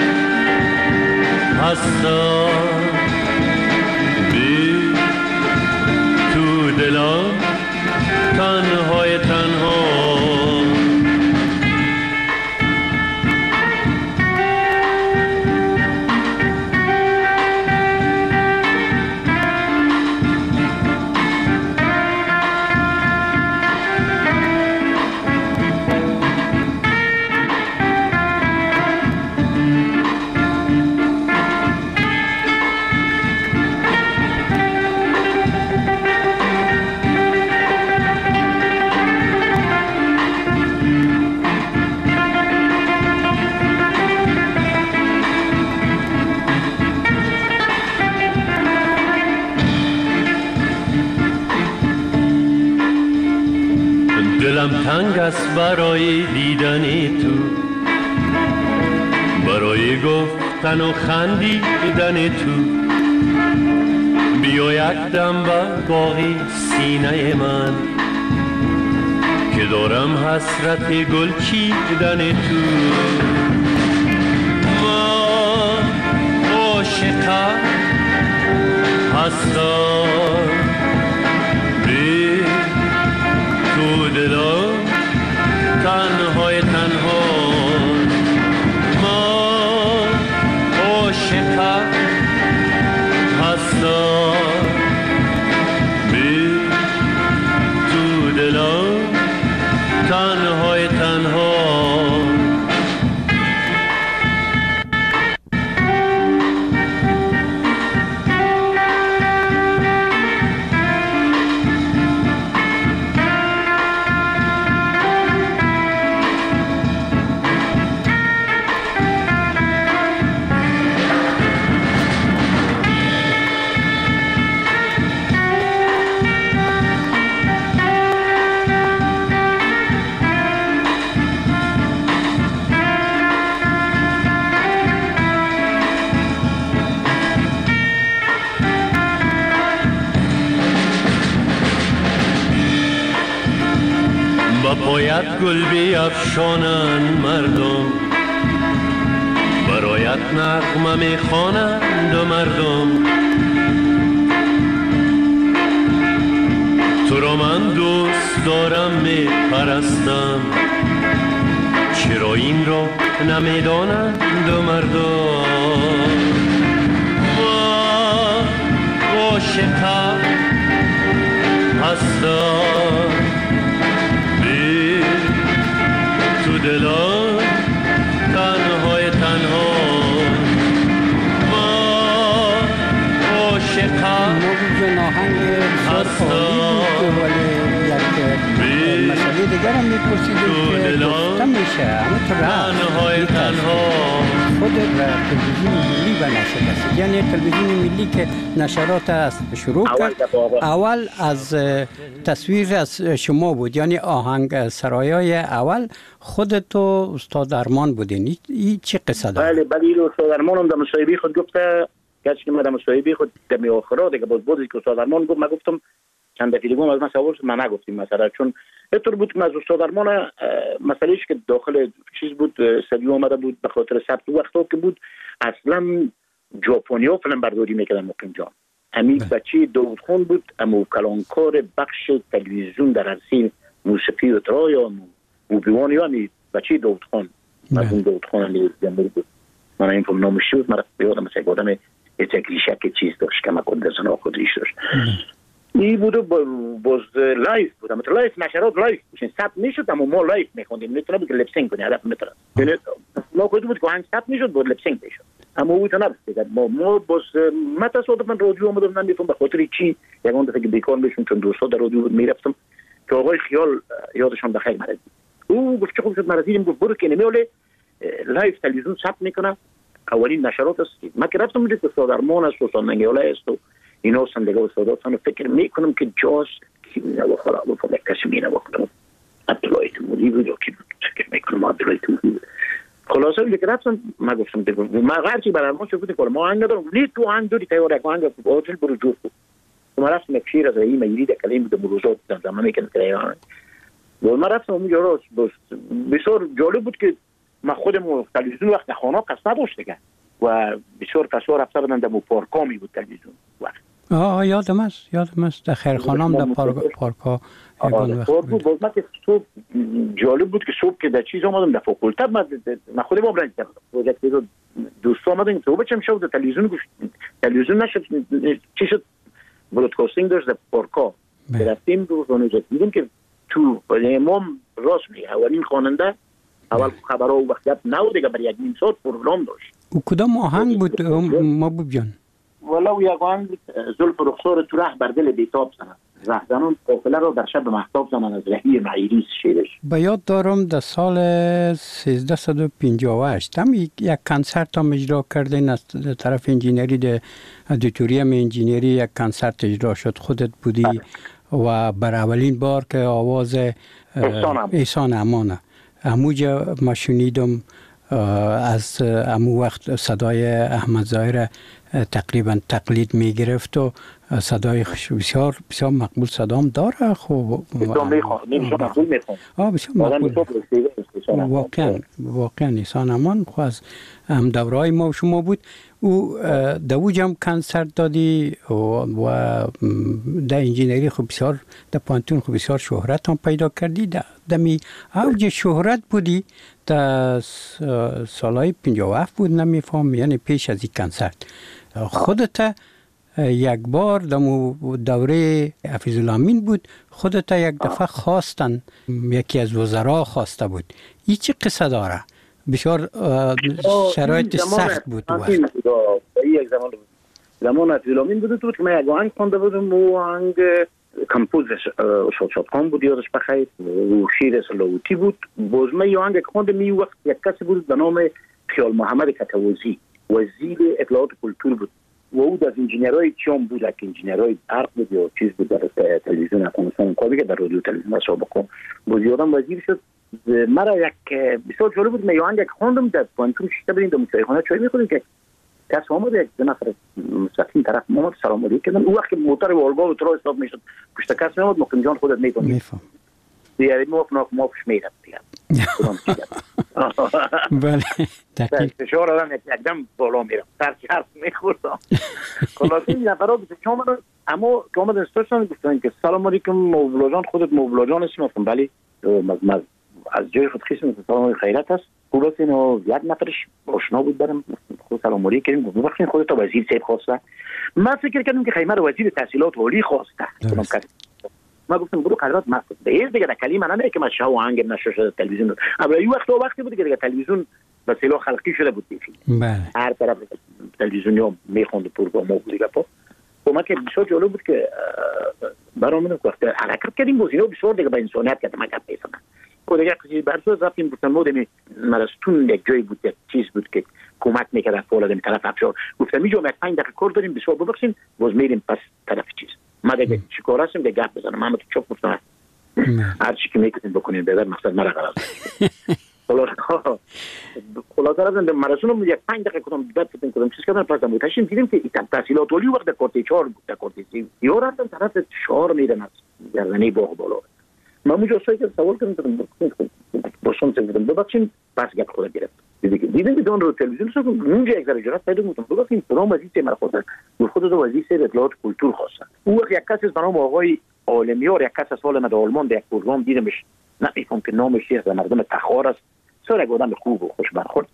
هستم به تو دلم تنهای تنها دلم تنگ است برای دیدن تو برای گفتن و خندیدن تو بیا یک دم بر باقی سینه من که دارم حسرت گل چیدن تو من عاشقت هستم به تو دلم تنهای تنها من عاشقت هستم به تو دلم تنهای تنها باید گل بیفشانن مردم برایت نغمه میخوانند و مردم تو را من دوست دارم میپرستم چرا این را نمیدانند و مردم من عاشقت هستم تو دلم تنهای تنها من عاشقم هستم ولی یک مسئله دیگر هم میپرسیدیم که گفته میشه همونطور تنهای تنها خود تلویزیون ملی به نشر رسید یعنی تلویزیون ملی که نشرات است شروع کرد اول از تصویر از شما بود یعنی آهنگ سرایای اول خودتو استاد ارمان بودین این چه قصه داره؟ بله بله استاد ارمان هم در مصاحبه خود گفته کسی که من در مصاحبه خود در آخرا دیگه باز بودی که استاد ارمان گفت من گفتم چند دفعه دیگه از من سوال من نگفتیم مثلا چون اینطور بود که از استاد ارمان مسئلهش که داخل چیز بود استودیو آمده بود به خاطر ثبت وقتا که بود اصلا ژاپنیا فیلم برداری میکردن مقیم جان امید بچه داود خان بود اما کلانکار بخش تلویزیون در عرصه موسیقی و ترا یا موبیوان یا امید بچه داود خان مرحوم داود خان علی جنبری بود من این فیلم نامش بود، من یادم مثلا یک آدم یک ریشه که چیز داشت که من خود زن خود ریش داشت. این بود باز لایف بود، مثلا لایف نشرات لایف میشن ثبت میشد، اما ما لایف میخوندیم، نمیتونه بود که لپسینگ کنی هدف میتونه. یعنی ما خود بود که هنگ ثبت میشد بود لپسینگ میشد. اما او تو نبود. ما ما باز من تصادفاً رادیو اومدم نمیفهم به خاطر چی، یگان دفعه که بیکار میشم چون دوستا در رادیو بود میرفتم که آقای خیال یادشان بخیر مرد. او گفت چه خوب شد مرزیدیم، گفت برو که نمیوله لایف تلویزیون ثبت میکنه، اولین نشرات است. من که رفتم اونجا که سادرمان است و ساننگیاله است و اینا سندگاه و ساداتان فکر میکنم که جاز کی نبا خراب و فلک کسی می نبا کنم عبدالله تیموری بود و کی بود فکر میکنم عبدالله تیموری بود. خلاصه اونجا که رفتم من گفتم من غرچی برارمان شد بودی کنم ما هنگ دارم نید تو هنگ داری تایوار اکو هنگ آجل برو جور بود. من رفتم یک شیر از رایی مجرید کلیم بودم روزات زمزمه میکنم کرایان. و من رفتم اونجا راست بسیار جالب بود که من خودم تلویزیون وقت خانه قصد نداشت دیگه و بسیار کسا رفته بودن در پارکامی بود تلویزیون وقت. آه یادم است یادم است در خیرخانه هم در پارک پارکا یگان وقت بود. باز من که صبح جالب بود که صبح که در چیز آمدم در فاکولته من خودم آمدن کردم پروژکت رو دوست آمدن که بچم شد در تلویزیون گوش تلویزیون نشد چی شد برودکاستینگ داشت در پارکا رفتیم دو روز دیدیم که تو امام راست میگه اولین خواننده اول خبرها و وقت نو دیگه برای یک نیم ساعت پروگرام داشت. او کدام آهنگ بود ما ببیان؟ والا یک آهنگ زلف رخسار تو ره بر دل بیتاب زنن رهزنان قافله رو در شب مهتاب زنن از رهی معیری شیرش. به یاد دارم در سال سیزده و پنجاه و هشت هم یک کنسرت هم اجرا کردین از طرف انجینری ده ادیتوریم انجینری یک کنسرت اجرا شد خودت بودی و بر اولین بار که آواز احسان امانه اموجا ما شنیدم از امو وقت صدای احمد ظاهر تقریبا تقلید می گرفت و صدای بسیار بسیار مقبول صدام داره. خوب بسیار مقبول میخوام آه بسیار مقبول واقعا واقعا احسان امان خو از هم دورهای ما و شما بود. او دوج هم کنسرت دادی و در انجینری خب بسیار در پانتون خب بسیار شهرت هم پیدا کردی. دمی اوج شهرت بودی در سالهای پنجاه و هفت بود نمیفهم یعنی پیش از این کنسرت خودت یک بار در دوره حفیظ الامین بود خودت یک دفعه خواستن یکی از وزرا خواسته بود. این چه قصه داره؟ بسیار شرایط سخت بود وقت. یک زمان زمان حفیظ الامین بود تو که من یک آهنگ خونده بودم و آهنگ کمپوز شاد شادخان بود یادش بخیر و شیر سلاوتی بود. باز من یه آهنگ خوندم می وقت یک کسی بود به نام خیال محمد کتوازی وزیر اطلاعات کلتور بود و او از انجینرهای چیام بود که انجینرهای برق بود یا چیز بود در تلویزیون افغانستان کاری که در رادیو تلویزیون سابقا بود یادم وزیر شد. مرا یک بسیار جالب بود من یه آهنگ خوندم در پانتون شیشته بریم در مسایخانه چای میخوریم که کس آمد یک دو نفر مستقیم طرف محمد سلام علیکم کردن. او وقت که موتر والگاه و ترا حساب میشد پشت کس میامد مقیم جان خودت میکنی میفهم دیگه موف ناف موفش میرد دیگه بله دقیق فشار آدم یکدم بالا میرم سرچی حرف میخوردم. خلاصه این نفرها بیشه که آمدن اما که آمدن استاشتن گفتن که سلام علیکم مولا جان خودت مولا جان اسم هستم بله از جای خود خیسم سلام خیرت هست خلاص اینو یک نفرش آشنا بود برم خود سلام علیکم کردیم گفتم وقتی خودت وزیر سیب خواسته من فکر کردم که خیمه رو وزیر تحصیلات عالی خواسته ما گفتم برو قدرت مفت به این دیگه کلمه نمیگه که من شاه آهنگ نشر شده تلویزیون اما یه وقت وقتی بود که دیگه تلویزیون به سلاح خلقی شده بود دیگه بله هر طرف تلویزیونیا میخوند پروگرام بود دیگه پا ما که بسیار جالب بود که برامون وقت حرکت کردیم گزینه بسیار دیگه به انسانیت کردم من گپ میزنم خود دیگه چیزی برسو رفتیم گفتم مودم مرستون یک جایی بود یک چیز بود که کمک میکرد فولاد طرف افشار گفتم میجا یک پنج دقیقه کار داریم بسیار ببخشید باز میریم پس طرف چیز ما دیگه چیکار هستیم که گپ بزنم محمد چوب گفتم هر چی که میکنین بکنین بذار مقصد مرا قرار خلاص خلاص رفتم مراسم یک پنج دقیقه کردم بعد فکر کردم چیز کردم پس متشین دیدیم که تحصیلات عالی وقت کارت چهار بود کارت سی یا رفتم طرف چهار میرن از گردنی باغ بالا من اونجا سایت سوال کردم باشون بودم ببخشید پس گپ خود گرفت دیدیم دیدیم که دون رو تلویزیون شد اونجا یک ذره جرأت پیدا کردم ببخشید فرام وزیر مرا خود بود خود دو وزیر اطلاعات کلتور خواستن اون وقت یک کسی به نام آقای عالمیار یک کس از حال من در آلمان در یک پروگرام دیدمش نمیفهم که نامش چیه مردم تخار است سر یک آدم خوب و خوش برخورد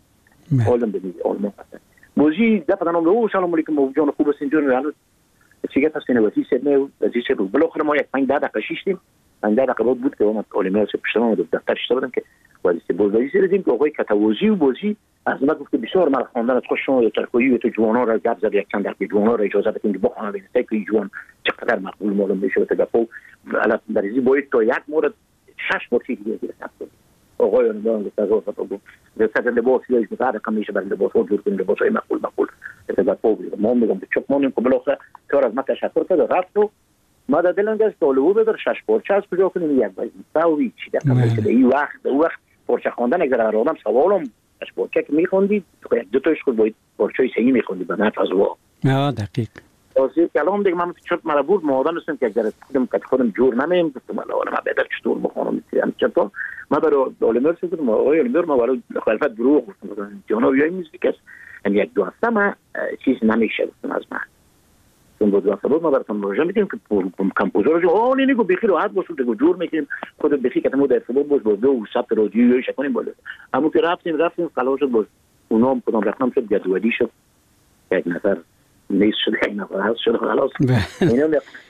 عالم بدید عالم هستن موزی دفعه نام رو سلام علیکم ابو جان خوب هستین جون حالا چیگه هستین وقتی سه وقتی سه بالاخره ما یک پنج دقیقه شیشتیم پنج دقیقه بود بود که اون علما سه پشت ما دفتر شده که ولی سه بازی سردیم که آقای کتاوزی و بازی از ما گفت بسیار مرا خواندن از خوششون ترکویی تو جوانان را گپ زد یک چند دقیقه جوانان را اجازه بدین که بخونن ببینید که جوان چقدر مقبول معلوم میشه تا گپو الان در این باید تا یک مورد شش بار چیزی دیگه هست آقای اون گفت از اون گفت در لباس یا مثلا رقم میشه برای لباس ها جور کنیم لباس های مقبول مقبول تا گپو ما میگم که چپ مونیم که بالاخره کار از ما تشکر کرد رفت و ما در دلم گشت طالبو بدر شش پارچه از کجا کنیم یک باید ساوی چی در این وقت وقت پارچه خواندن اگر در آدم سوالم از پارچه که میخوندید دو تاش خود باید پارچه صحیح میخوندید به نفع از وا آه دقیق واسه کلام دیگه من چرت مرا بود مادام هستم که اگر خودم که خودم جور نمیم گفتم الان ما بهتر چطور بخونم میتونم چطور ما برای علماء شدم آقای علماء ما برای خلافت دروغ گفتم جناب یای موزیک است هم یک دو هفته ما چیز نمیشه گفتم از من چون بود وقت بود ما براتون روزه میدیم که کمپوزر جو آه نه نگو بخیر راحت باشید دیگه جور میکنیم خود بخیر که تمام در فلوت باش با دو ساعت رادیویی شکنیم بالا اما که رفتیم رفتیم خلاص شد اونام کدام رقم شد جدولی شد یک نفر نیست شد یک نفر هست شد خلاص اینا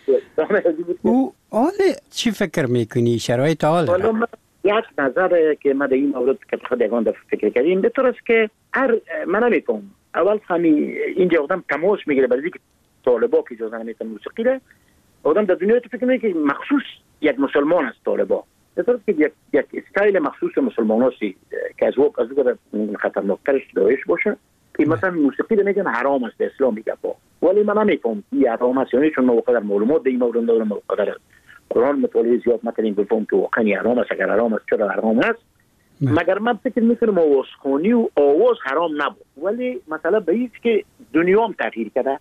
او حال چی فکر میکنی شرایط حال حالا یک نظر که ما در این مورد که خود یگان در فکر کردیم به طور است که هر من نمیتونم اول خمی اینجا آدم تماس میگیره برای اینکه طالبا که اجازه نمیتن موسیقی ده آدم در دنیا تو فکر میکنه که مخصوص یک مسلمان است طالبا به طور که یک یک استایل مخصوص مسلمان هستی که از وقت از وقت خطرناکترش داعش باشه که مثلا موسیقی ده میگن حرام است اسلام میگه با ولی من نمیفهم این حرام است یعنی چون ما قدر معلومات در این مورد دارم ما قدر قرآن مطالعه زیاد نکردیم بفهم که واقعا حرام است اگر حرام است چرا حرام است مگر من فکر میکنم آوازخوانی و آواز حرام نبود ولی مثلا به این که دنیا هم تغییر کرده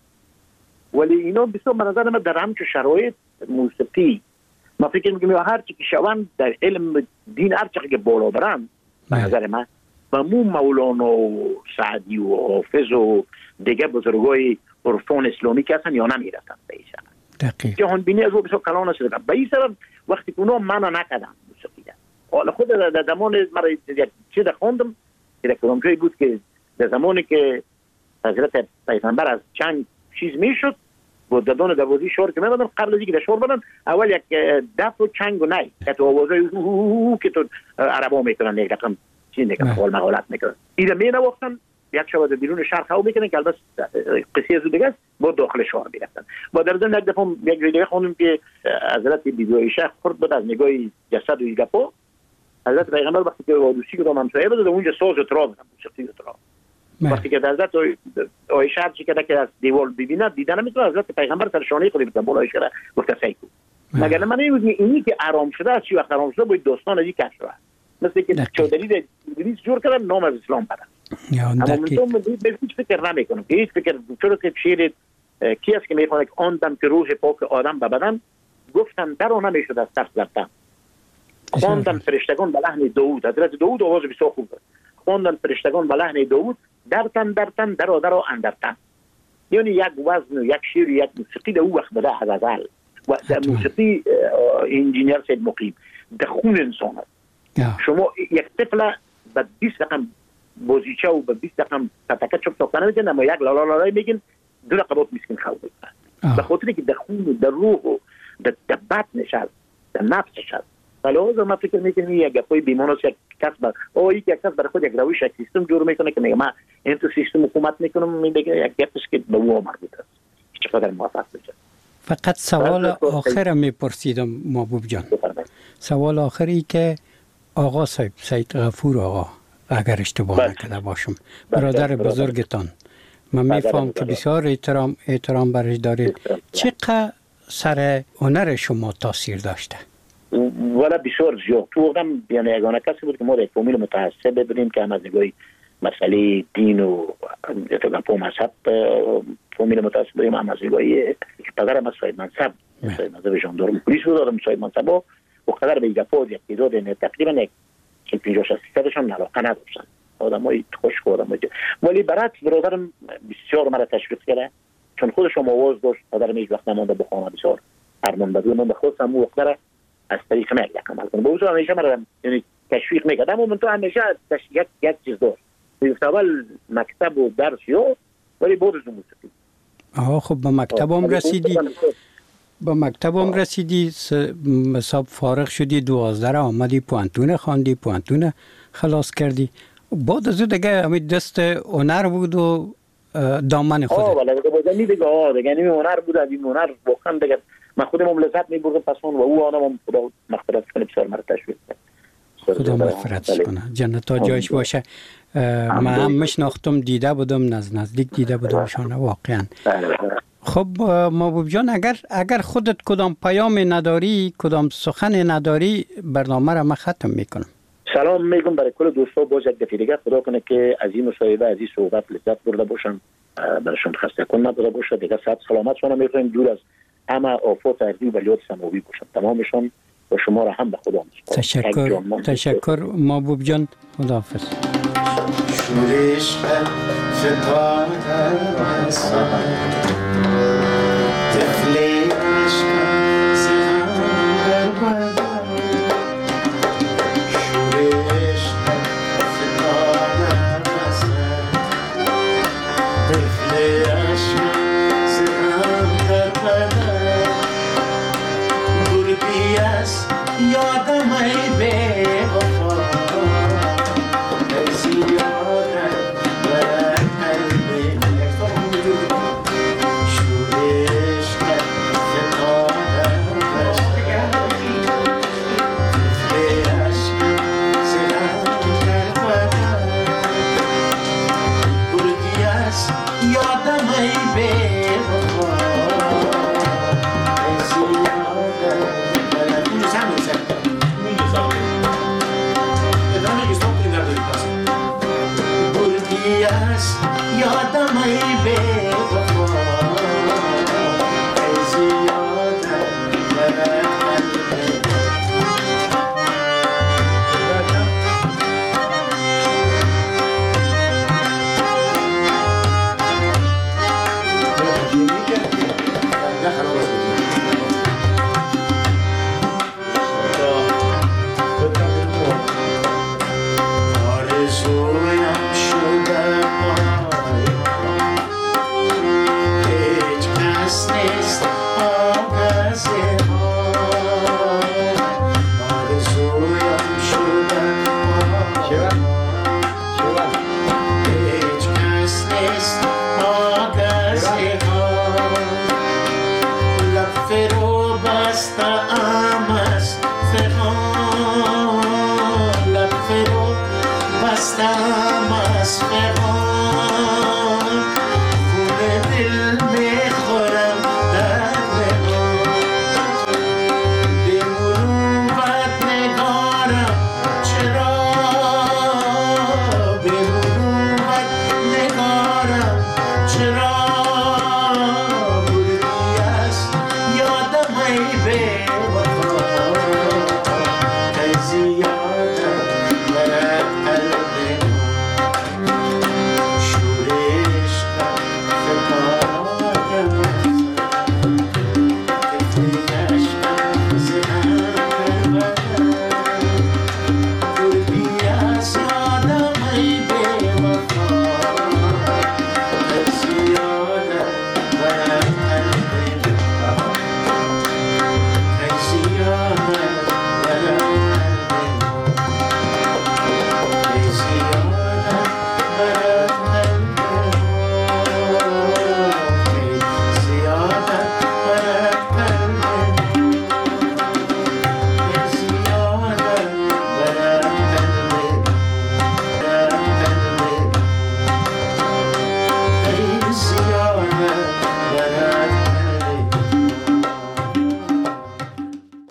ولی اینا بسیار به نظر من در همچون شرایط موسیقی ما فکر میکنم هر چی که شوند در علم دین هر چی که بالا برن به نظر من و مو مولانا و سعدی و حافظ و دیگه بزرگای عرفان اسلامی که هستن یا نمیرسن به این شرط دقیق جهان بینی از او بسیار کلان است به این سبب وقتی که اونا منع نکردن موسیقی ده حالا خود در زمان مرا چی ده خوندم که در کدام جایی بود که در زمانی که حضرت پیغمبر از چنگ چیز میشد بود دادان دوازی شور که میبادن قبل از اینکه در شور بدن اول یک دف و چنگ و نی که تو آوازهای که تو عربا میکنن یک رقم چیز میکنن حال مقالت میکنن ایده می نواختن یک شب بیرون شهر خواه میکنن که البته قصه از دیگه است با داخل شهر میرفتن با در ضمن یک دفعه یک جای دیگه خوندیم که حضرت بیبی عایشه خورد بود از نگاه جسد و گپا حضرت پیغمبر وقتی که وادوسی که همسایه بود اونجا ساز و تراب موسیقی و تراب وقتی که حضرت عایشه چی کرده که از دیوال ببینه دیدن نمیتونه حضرت پیغمبر سر شانه خودی بزن بالا عایشه گفت سیکو مگر من نمیگم اینی که آرام شده از چی وقت آرام شده باید داستان از این کش شده مثل که چودری ده انگلیس جور کردن نام از اسلام بدن اما من تو به هیچ فکر نمیکنم که هیچ فکر چرا که شیر کی است که میخواد که آن دم که روح پاک آدم به بدن گفتن در آن نمیشد از ترس زدن خواندن فرشتگان به لحن داوود حضرت داوود آواز بسیار خوب داشت خواندن فرشتگان به لحن داوود درتن درتن درا درا اندرتن یعنی یک وزن و یک شیر و یک موسیقی در او وقت بده از ازل و در موسیقی انجینیر سید مقیم در خون انسان هست شما یک طفل به بیست رقم بازیچه و به بیست رقم تتکه چپ ساختن میگن اما یک لالا لالای میگن دو رقبات میسکن خواه بگن به خاطری که در خون و در روح و در بدنش هست در نفسش هست فلوز ما فکر میکنم یک گپای بیمانوس یک کس بر او یک کس برای خود یک روش یک سیستم جور میکنه که میگه من این تو سیستم حکومت میکنم میگه یک گپش که به او مربوط است چقدر موافق بشه فقط سوال آخر میپرسیدم محبوب جان سوال آخری که آقا صاحب سید غفور آقا اگر اشتباه نکرده باشم برادر بزرگتان من میفهم که بسیار احترام احترام برش دارید چقدر سر هنر شما تاثیر داشته ولی بسیار زیاد تو آدم یعنی یگانه کسی بود که ما در فامیل متعصب بدونیم که هم از نگاه مسئله دین و اتفاقا مذهب فامیل متعصب بدونیم هم از نگاه پدرم از صاحب منصب صاحب منصب ژاندارم پلیس بود آدم صاحب منصب و قدر به یک پاز یک تعداد تقریبا یک پنجاه شصت درصدشان علاقه نداشتن آدمای خشک و آدمای ولی برعکس برادرم بسیار مرا تشویق کرده چون خودش هم آواز داشت پدرم هیچ وقت نمانده بخوانه بسیار ارمان بدون من به خودم او وقت از طریق من یک عمل کنم با او همیشه مرا یعنی تشویق میکردم و من تو همیشه یک یک چیز داشت اول مکتب و درس یا ولی بعد از موسیقی. آها خب به مکتب هم رسیدی به مکتب هم رسیدی حساب فارغ شدی دوازده را آمدی پوانتون خواندی پوانتون خلاص کردی بعد از دیگه همین دست هنر بود و دامن خود. آه ولی دیگه بودم دیگه آه دیگه این هنر بود این هنر واقعا دیگه من خودم لذت می‌بردم پس اون و او آنم خدا مغفرت کنه بسیار مرتش بود. خدا مغفرتش کنه جنت ها جایش باشه. من هم مشناختم دیده بودم نز نزدیک دیده بودمشان واقعا. خب محبوب جان اگر اگر خودت کدام پیام نداری کدام سخن نداری برنامه را من ختم میکنم. سلام میگم برای کل دوستا باز یک دفعه دیگه خدا کنه که از این مصاحبه از این صحبت لذت برده باشم برشون خسته کن نبوده باشه دیگه صحت سلامت شما میخوایم دور از همه آفات ارضی و بلیات سماوی باشم تمامشون و شما را هم به خدا میسپارم. تشکر تشکر محبوب جان خداحافظ. شورش فتا در مسان تفلیش سخن در بدن شورش فتا در مسان تفلیش سخن در بدن بردی از یادم ای به وفا فرو بسته